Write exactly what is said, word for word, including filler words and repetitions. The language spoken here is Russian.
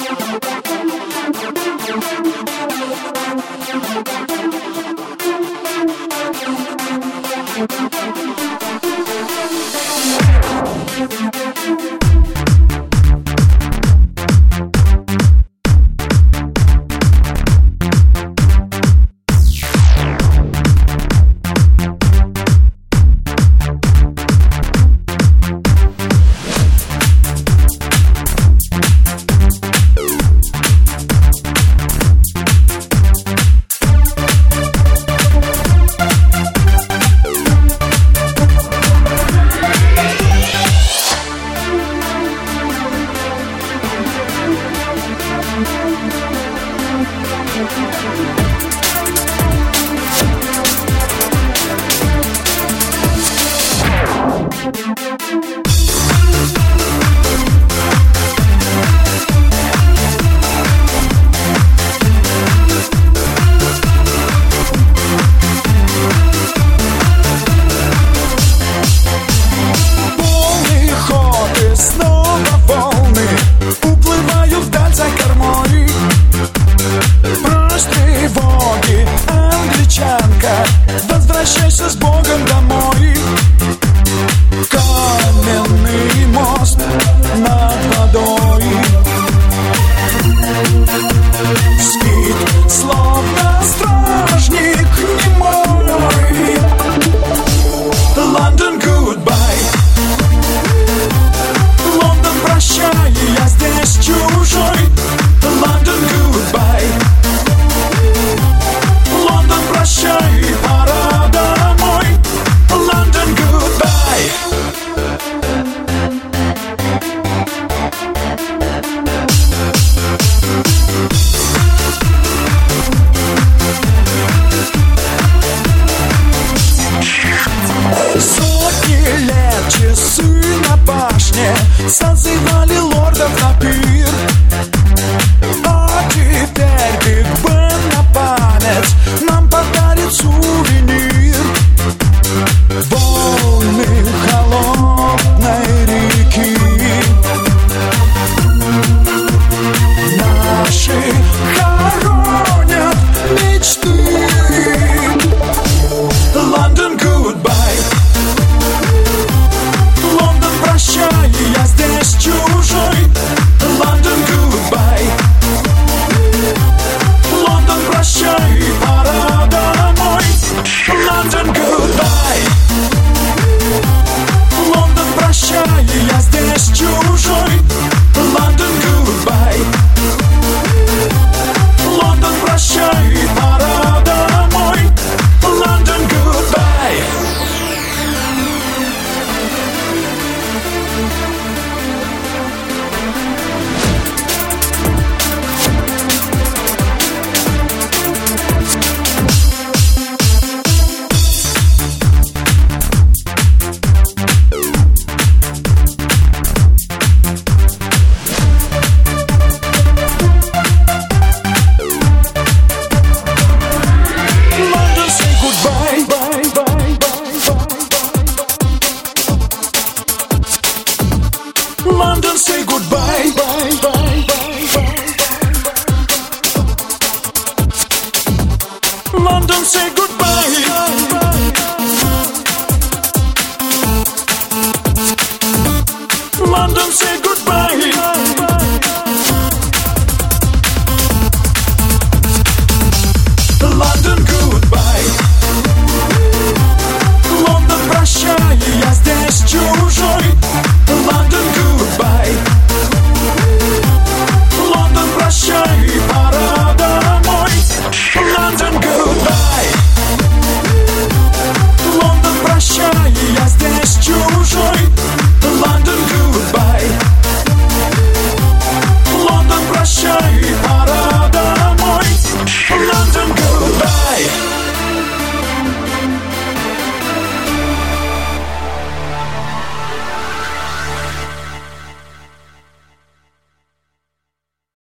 Возвращайся с Богом домой. Каменный мост над водой спит, словно стражник немой. Лондон, goodbye. Лондон, прощай, я здесь чужой. Лондон, goodbye. Лондон, прощай, пора домой. Лондон, goodbye. Сотни лет часы на башне созывали лордов на пир. А теперь Биг Бен на память нам подарит сувенир. Волны холодной реки наши хоронят мечты. Лондон, goodbye. Лондон, прощай, я здесь чужой. Лондон, goodbye. Лондон, прощай, пора домой. Лондон, goodbye. Лондон, прощай, я здесь чужой. Лондон, goodbye. Лондон, прощай, пора домой. Лондон, goodbye. London, say goodbye. Bye, bye, bye, bye. London, say goodbye.